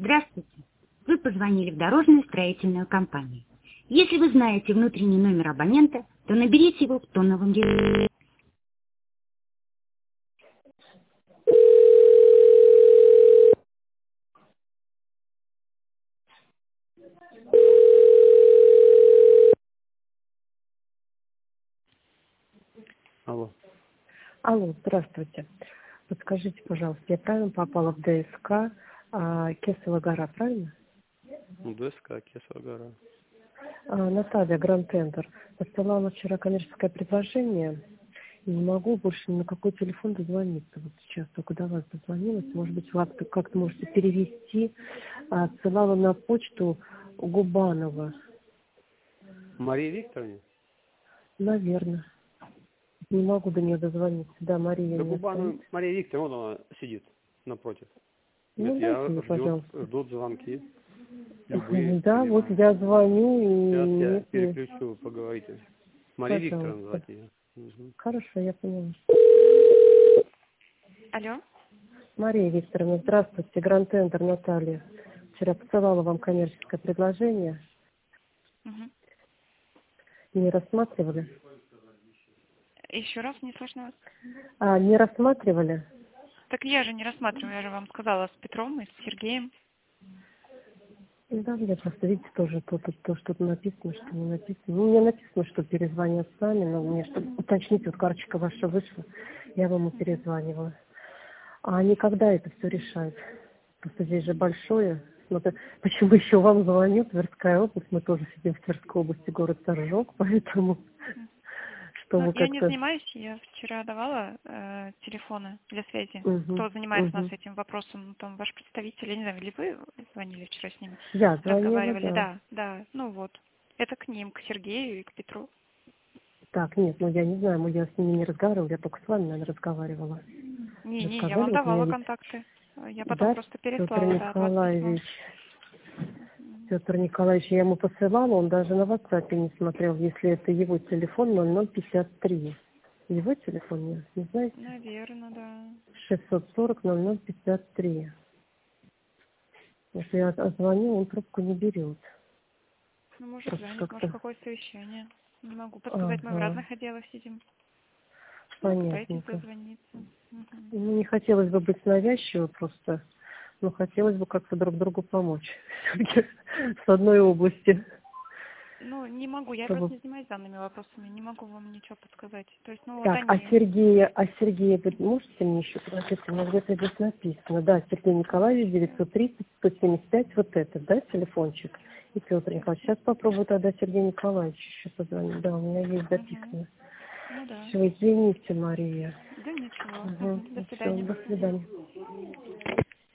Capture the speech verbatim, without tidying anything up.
Здравствуйте. Вы позвонили в дорожную строительную компанию. Если вы знаете внутренний номер абонента, то наберите его в тоновом режиме. Алло. Алло, здравствуйте. Подскажите, пожалуйста, я правильно попала в ДСК а, Кесова гора, правильно? ДСК, Кесова гора. А, Наталья, Гранд Тендер. Посылала вчера коммерческое предложение. И не могу больше ни на какой телефон дозвониться. Вот сейчас только до вас дозвонилась. Может быть, вы как-то можете перевести. А, Отсылала на почту Губанова. Мария Викторовна? Наверное. Не могу до нее дозвониться. Да, Мария. Да не Губану, стоит. Мария Викторовна, вон она сидит напротив. Ну, Говорит, я дайте мне, ждет, пожалуйста. ждут звонки. Любые. Да, или вот вам. я звоню и Сейчас я нет, нет. переключу, вы поговорите. Мария Викторовна Пожалуйста. звать ее. Угу. Хорошо, я поняла. Алло. Мария Викторовна, здравствуйте. Гранд Тендер Наталья. Вчера посылала вам коммерческое предложение. Угу. Не рассматривали? Еще раз не слышно вас. А, не рассматривали? Так я же не рассматриваю, я же вам сказала с Петром и с Сергеем. Да, я просто, видите, тоже то, то, то что-то написано, что не написано. Ну, мне написано, что перезвонят сами, но мне, чтобы уточнить, вот карточка ваша вышла, я вам и перезванивала. А они когда это все решают? Просто здесь же большое. Смотри, почему еще вам звоню? Тверская область, мы тоже сидим в Тверской области, город Торжок, поэтому что Ну, вы я не как-то... занимаюсь, я вчера давала э, телефоны для связи. Угу, Кто занимается у нас угу. этим вопросом, ну, там ваш представитель, я не знаю, или вы звонили вчера с ними? Я звонила, Разговаривали, да. да, да, ну вот. Это к ним, к Сергею и к Петру. Так, нет, ну я не знаю, мы я с ними не разговаривала, я только с вами, наверное, разговаривала. Вы Не-не, я сказали, вам вот у меня давала есть... контакты. Я потом Да, просто Петр переслала, да, от вас письмо. Николаевич. Петр Николаевич, я ему посылала, он даже на WhatsApp не смотрел, если это его телефон ноль ноль пятьдесят три. Его телефон, не, не знаете? Наверное, да. шестьсот сорок ноль ноль пятьдесят три. Если я отзвоню, он трубку не берет. Ну, может, Просто занят, может, как-то... какое совещание. Не могу подсказать, мы в Ага, разных отделах сидим. Ну, пытайтесь понятненько. дозвониться. Угу. Ну, не хотелось бы быть навязчивой просто, но хотелось бы как-то друг другу помочь. Все-таки с одной области. Ну, не могу, я Чтобы... просто не занимаюсь данными вопросами, не могу вам ничего подсказать. То есть, ну, вот Так, а они... Сергея, а Сергея, вы можете мне еще подождите, у меня где-то здесь написано, да, Сергей Николаевич, девятьсот тридцать сто семьдесят пять, вот это, да, телефончик? И Петр Николаевич, сейчас попробую тогда Сергею Николаевичу еще позвонить, да, у меня есть Угу. записано. Ну да. Все, извините, Мария. Да ничего. Угу. Угу. До Все, свидания. до Угу. свидания.